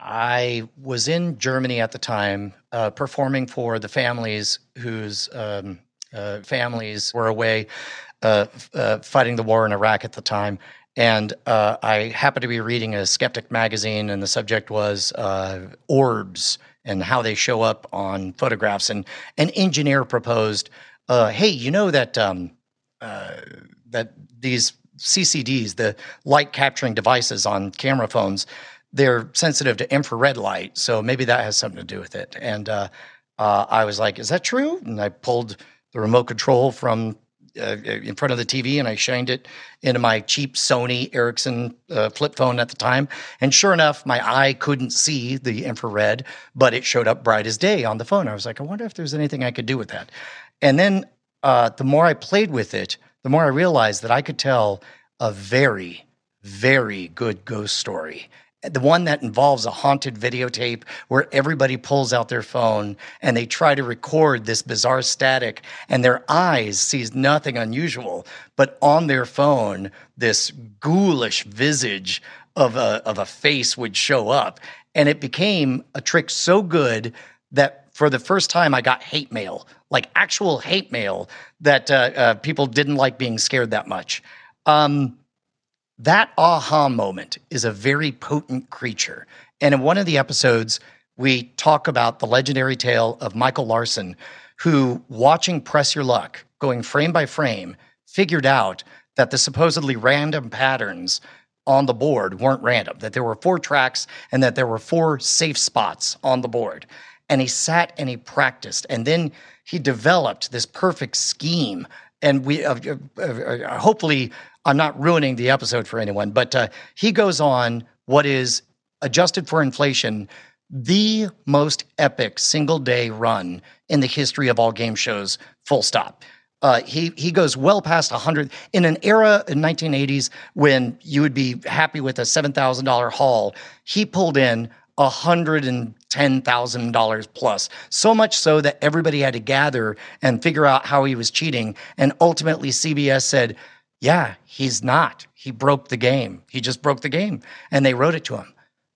I was in Germany at the time, uh, performing for the families whose um, uh, families were away uh, f- uh, fighting the war in Iraq at the time. And uh, I happened to be reading a Skeptic magazine, and the subject was uh, orbs and how they show up on photographs. And an engineer proposed, uh, hey, you know that um, uh, that these C C Ds, the light capturing devices on camera phones, they're sensitive to infrared light. So maybe that has something to do with it. And uh, uh, I was like, is that true? And I pulled the remote control from uh, in front of the T V and I shined it into my cheap Sony Ericsson uh, flip phone at the time. And sure enough, my eye couldn't see the infrared, but it showed up bright as day on the phone. I was like, I wonder if there's anything I could do with that. And then uh, the more I played with it, the more I realized that I could tell a very, very good ghost story. The one that involves a haunted videotape where everybody pulls out their phone and they try to record this bizarre static and their eyes sees nothing unusual, but on their phone, this ghoulish visage of a, of a face would show up. And it became a trick so good that for the first time I got hate mail, like actual hate mail that uh, uh, people didn't like being scared that much. Um, That aha moment is a very potent creature. And in one of the episodes, we talk about the legendary tale of Michael Larson, who, watching Press Your Luck, going frame by frame, figured out that the supposedly random patterns on the board weren't random, that there were four tracks and that there were four safe spots on the board. And he sat and he practiced. And then he developed this perfect scheme. And we uh, uh, uh, hopefully... I'm not ruining the episode for anyone, but uh, he goes on what is, adjusted for inflation, the most epic single day run in the history of all game shows, full stop. Uh, he he goes well past one hundred. In an era in nineteen eighties when you would be happy with a seven thousand dollars haul, he pulled in one hundred ten thousand dollars plus. So much so that everybody had to gather and figure out how he was cheating. And ultimately C B S said, yeah, he's not. He broke the game. He just broke the game. And they wrote it to him.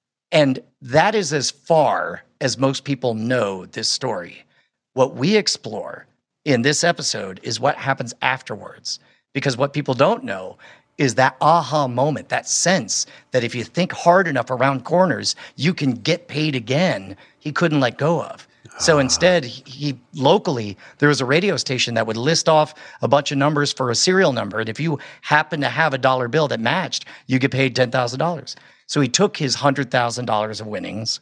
And that is as far as most people know this story. What we explore in this episode is what happens afterwards. Because what people don't know is that aha moment, that sense that if you think hard enough around corners, you can get paid again, he couldn't let go of. So instead, he, he locally, there was a radio station that would list off a bunch of numbers for a serial number. And if you happen to have a dollar bill that matched, you get paid ten thousand dollars. So he took his one hundred thousand dollars of winnings,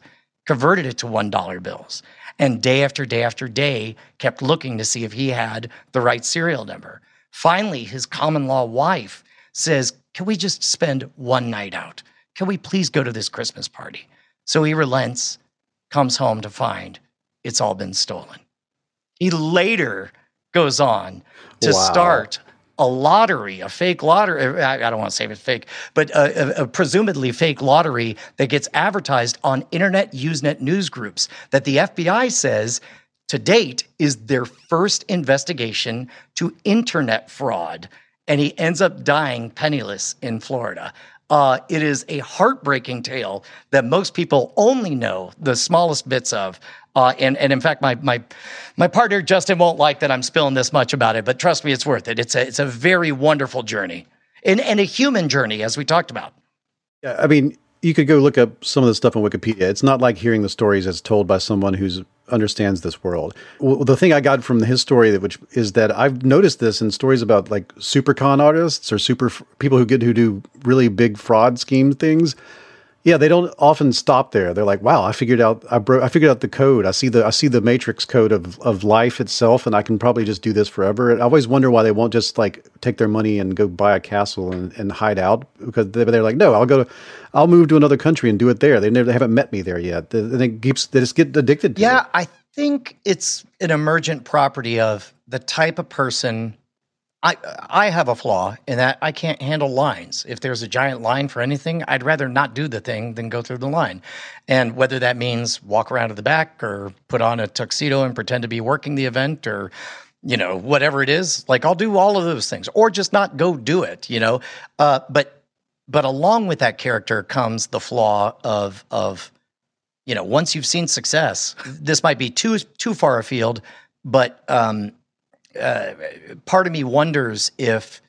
converted it to one dollar bills, and day after day after day kept looking to see if he had the right serial number. Finally, his common law wife says, can we just spend one night out? Can we please go to this Christmas party? So he relents, comes home to find it's all been stolen. He later goes on to Wow. start a lottery, a fake lottery. I, I don't want to say it's fake, but a, a, a presumably fake lottery that gets advertised on internet Usenet news groups that the F B I says to date is their first investigation to internet fraud. And he ends up dying penniless in Florida. Uh, it is a heartbreaking tale that most people only know the smallest bits of. Uh, and, and in fact, my my my partner, Justin, won't like that I'm spilling this much about it, but trust me, it's worth it. It's a, it's a very wonderful journey and, and a human journey, as we talked about. Yeah, I mean, you could go look up some of the stuff on Wikipedia. It's not like hearing the stories as told by someone who's understands this world. Well, the thing I got from his story, which is that I've noticed this in stories about like super con artists or super f- people who get who do really big fraud scheme things. Yeah, they don't often stop there. They're like, "Wow, I figured out I broke I figured out the code. I see the I see the matrix code of of life itself, and I can probably just do this forever." And I always wonder why they won't just like take their money and go buy a castle and, and hide out, because they, they're like, "No, I'll go to I'll move to another country and do it there." They never they haven't met me there yet. They, they keeps they just get addicted to Yeah, it. I think it's an emergent property of the type of person. I I have a flaw in that I can't handle lines. If there's a giant line for anything, I'd rather not do the thing than go through the line. And whether that means walk around to the back or put on a tuxedo and pretend to be working the event, or, you know, whatever it is, like I'll do all of those things, or just not go do it, you know. Uh, but but along with that character comes the flaw of of, you know, once you've seen success, this might be too too far afield, but um, Uh, part of me wonders if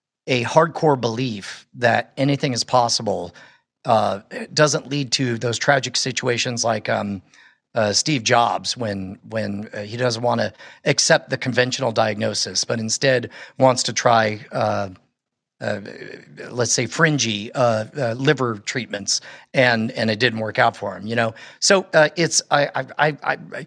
a hardcore belief that anything is possible uh, doesn't lead to those tragic situations like um, uh, Steve Jobs when when uh, he doesn't want to accept the conventional diagnosis, but instead wants to try, uh, uh, let's say, fringy uh, uh, liver treatments, and and it didn't work out for him. You know, so uh, it's I I I. I, I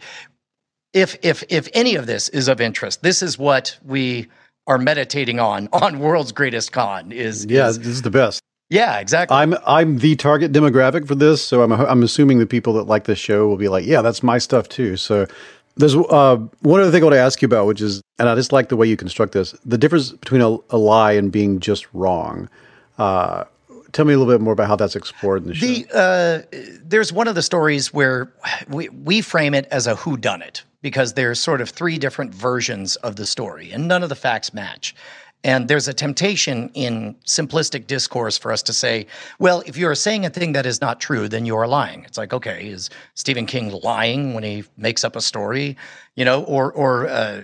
If if if any of this is of interest, this is what we are meditating on on World's Greatest Con. Is Yeah, is, this is the best. yeah, exactly. I'm I'm the target demographic for this, so I'm I'm assuming the people that like this show will be like, yeah, that's my stuff too. So there's uh, one other thing I want to ask you about, which is, and I just like the way you construct this, the difference between a, a lie and being just wrong. Uh, tell me a little bit more about how that's explored in the show. The uh, there's one of the stories where we we frame it as a whodunit, because there's sort of three different versions of the story, and none of the facts match. And there's a temptation in simplistic discourse for us to say, well, if you're saying a thing that is not true, then you're lying. It's like, okay, is Stephen King lying when he makes up a story? You know, or or uh,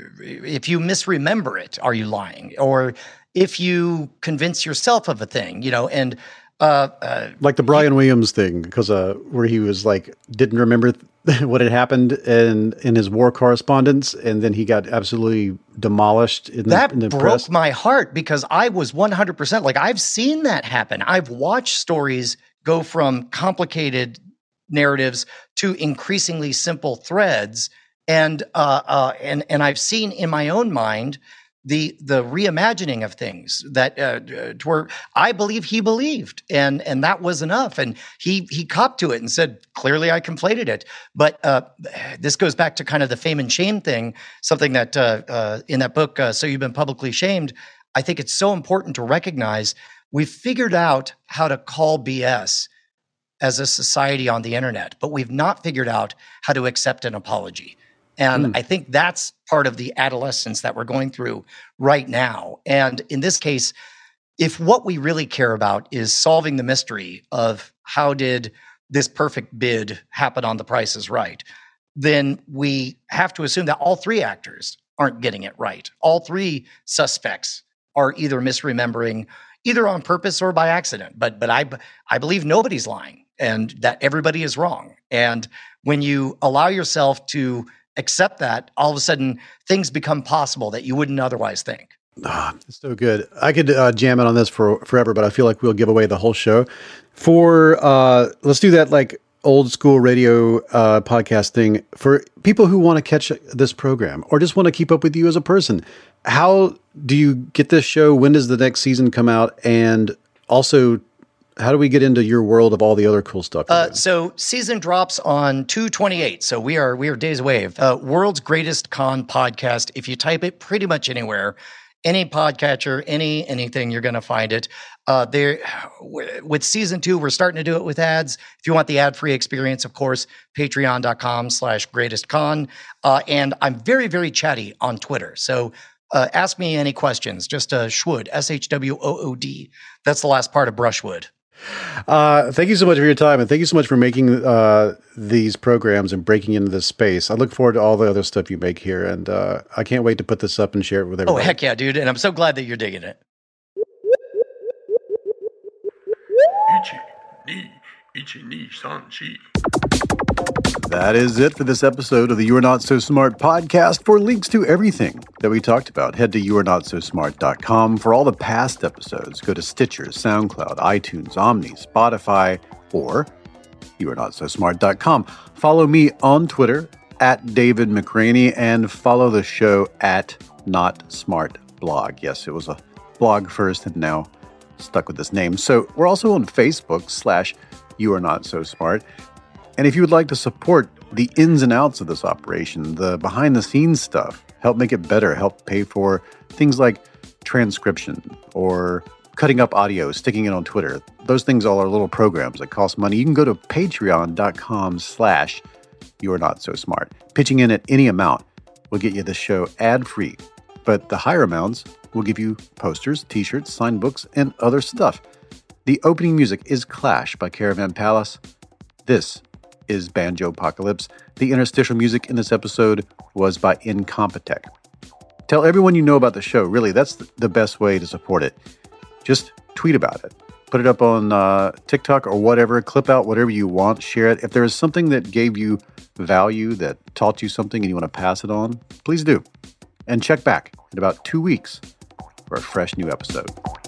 if you misremember it, are you lying? Or if you convince yourself of a thing, you know, and uh, uh, like the Brian Williams thing, because uh, where he was like didn't remember th- what had happened in in his war correspondence, and then he got absolutely demolished in that the, in the broke press. my heart, because I was one hundred percent like, I've seen that happen. I've watched stories go from complicated narratives to increasingly simple threads, and uh, uh, and and I've seen in my own mind the the reimagining of things that uh, to where I believe he believed, and and that was enough, and he he copped to it and said, clearly I conflated it. But uh, this goes back to kind of the fame and shame thing, something that uh, uh, in that book, uh, So You've Been Publicly Shamed. I think it's so important to recognize we've figured out how to call B S as a society on the internet, but we've not figured out how to accept an apology. And mm. I think that's part of the adolescence that we're going through right now. And in this case, if what we really care about is solving the mystery of how did this perfect bid happen on The Price is Right, then we have to assume that all three actors aren't getting it right. All three suspects are either misremembering, either on purpose or by accident. But but I I believe nobody's lying, and that everybody is wrong. And when you allow yourself to accept that, all of a sudden things become possible that you wouldn't otherwise think. Ah, it's so good. I could uh, jam it on this for forever, but I feel like we'll give away the whole show. For uh, let's do that like old school radio uh, podcasting for people who want to catch this program or just want to keep up with you as a person. How do you get this show? When does the next season come out? And also, how do we get into your world of all the other cool stuff? Uh, so season drops on two twenty-eight. So we are we are days away. Uh, World's Greatest Con Podcast. If you type it pretty much anywhere, any podcatcher, any anything, you're going to find it. Uh, there, with season two, we're starting to do it with ads. If you want the ad-free experience, of course, patreon.com slash greatestcon. Uh, and I'm very, very chatty on Twitter. So uh, ask me any questions. Just uh, Shwood, S H W O O D. That's the last part of Brushwood. Uh, thank you so much for your time, and thank you so much for making uh, these programs and breaking into this space. I look forward to all the other stuff you make here, and uh, I can't wait to put this up and share it with everybody. Oh, heck yeah, dude. And I'm so glad that you're digging it. That is it for this episode of the You Are Not So Smart podcast. For links to everything that we talked about, head to you are not so smart dot com. For all the past episodes, go to Stitcher, SoundCloud, iTunes, Omni, Spotify, or you are not so smart dot com. Follow me on Twitter, at David McRaney, and follow the show at Not Smart Blog. Yes, it was a blog first and now stuck with this name. So we're also on Facebook slash You Are Not So Smart. And if you would like to support the ins and outs of this operation, the behind the scenes stuff, help make it better, help pay for things like transcription or cutting up audio, sticking it on Twitter. Those things all are little programs that cost money. You can go to patreon.com slash You Are Not So Smart. Pitching in at any amount will get you the show ad-free. But the higher amounts will give you posters, t-shirts, signed books, and other stuff. The opening music is Clash by Caravan Palace. This is Banjo Apocalypse. The interstitial music in this episode was by Incompetech. Tell everyone you know about the show. Really, that's the best way to support it. Just tweet about it. Put it up on uh, TikTok or whatever. Clip out whatever you want. Share it. If there is something that gave you value, that taught you something and you want to pass it on, please do. And check back in about two weeks for a fresh new episode.